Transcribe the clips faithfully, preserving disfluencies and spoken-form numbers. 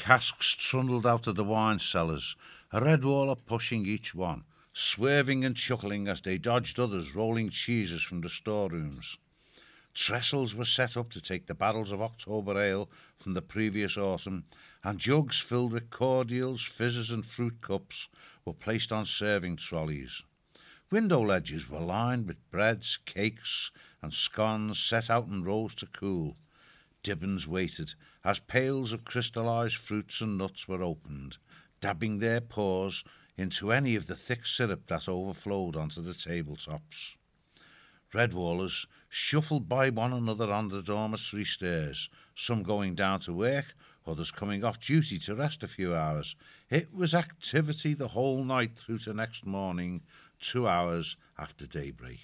casks trundled out of the wine cellars, a Redwaller pushing each one, swerving and chuckling as they dodged others rolling cheeses from the storerooms. Trestles were set up to take the barrels of October ale from the previous autumn, and jugs filled with cordials, fizzes and fruit cups were placed on serving trolleys. Window ledges were lined with breads, cakes and scones set out in rows to cool. Dibbons waited as pails of crystallised fruits and nuts were opened, dabbing their paws into any of the thick syrup that overflowed onto the tabletops. Redwallers shuffled by one another on the dormitory stairs, some going down to work, others coming off duty to rest a few hours. It was activity the whole night through to next morning, two hours after daybreak.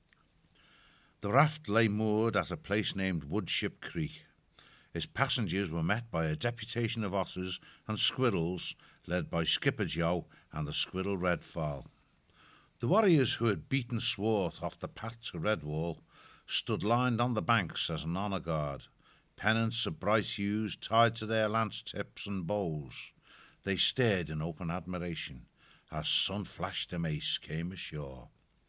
The raft lay moored at a place named Woodship Creek. Its passengers were met by a deputation of otters and squirrels, led by Skipper Joe and the squirrel Redfall. The warriors who had beaten Swarth off the path to Redwall stood lined on the banks as an honour guard, pennants of bright hues tied to their lance tips and bows. They stared in open admiration as Sunflash the Mace came ashore.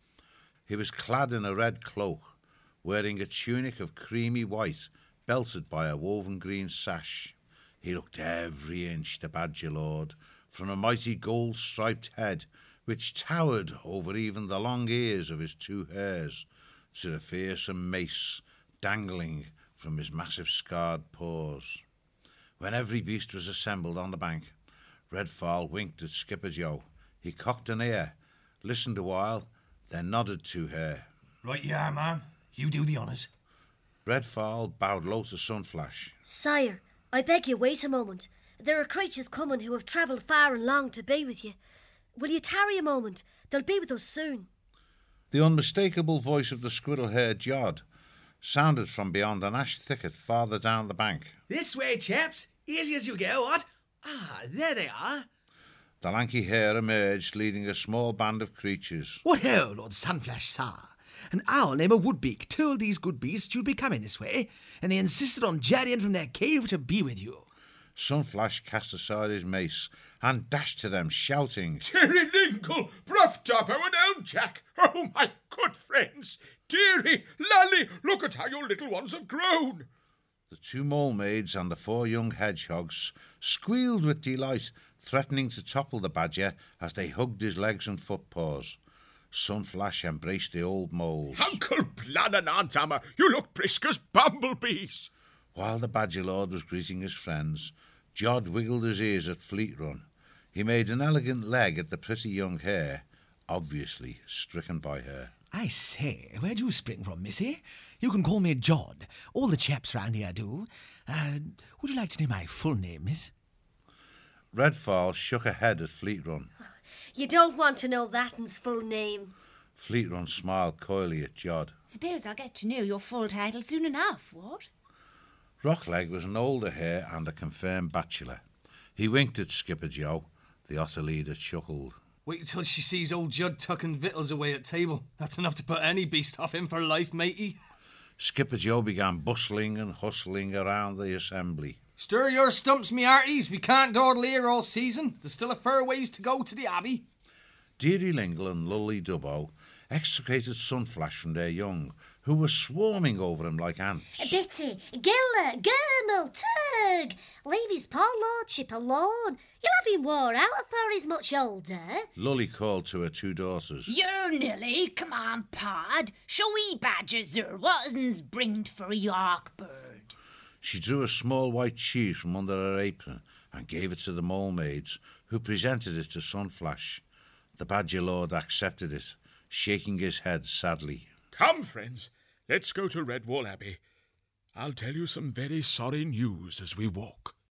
He was clad in a red cloak, wearing a tunic of creamy white, belted by a woven green sash. He looked every inch the Badger Lord, from a mighty gold-striped head, which towered over even the long ears of his two hares, to the fearsome mace dangling from his massive scarred paws. When every beast was assembled on the bank, Redfall winked at Skipper Joe. He cocked an ear, listened a while, then nodded to her. Right you are, ma'am. You do the honours. Redfall bowed low to Sunflash. Sire, I beg you wait a moment. There are creatures coming who have travelled far and long to be with you. Will you tarry a moment? They'll be with us soon. The unmistakable voice of the squirrel-haired Jod sounded from beyond an ash thicket farther down the bank. This way, chaps. Easy as you go, what? Ah, there they are. The lanky hare emerged, leading a small band of creatures. What ho, Lord Sunflash, sir. An owl named Woodbeak told these good beasts you'd be coming this way, and they insisted on journeying from their cave to be with you. Sunflash cast aside his mace and dashed to them, shouting, Dearie Linkle, Bruff Topper and Elm Jack, oh my good friends, dearie, Lally, look at how your little ones have grown. The two mole maids and the four young hedgehogs squealed with delight, threatening to topple the badger as they hugged his legs and footpaws. Sunflash embraced the old moles. Uncle Plan and Aunt Hammer, you look brisk as bumblebees. While the Badger Lord was greeting his friends, Jod wiggled his ears at Fleet Run. He made an elegant leg at the pretty young hare, obviously stricken by her. I say, where'd you spring from, missy? You can call me Jod. All the chaps round here do. Uh, would you like to know my full name, miss? Redfall shook her head at Fleet Run. You don't want to know that'n's full name. Fleet Run smiled coyly at Jod. Suppose I'll get to know your full title soon enough, what? Rockleg was an older hare and a confirmed bachelor. He winked at Skipper Joe. The otter leader chuckled. Wait till she sees old Judd tucking victuals away at table. That's enough to put any beast off him for life, matey. Skipper Joe began bustling and hustling around the assembly. Stir your stumps, me hearties. We can't dawdle here all season. There's still a fair ways to go to the Abbey. Deary Lingle and Lully Dubbo extricated Sunflash from their young, who were swarming over him like ants. Bitty, Giller, Gurmel, Turg, leave his poor lordship alone. You'll have him wore out afore he's much older. Lully called to her two daughters. You're Nilly, come on, Pod. Show we badgers her what's bringed for a York bird. She drew a small white cheese from under her apron and gave it to the mole maids, who presented it to Sunflash. The Badger Lord accepted it, shaking his head sadly. Come, friends, let's go to Redwall Abbey. I'll tell you some very sorry news as we walk.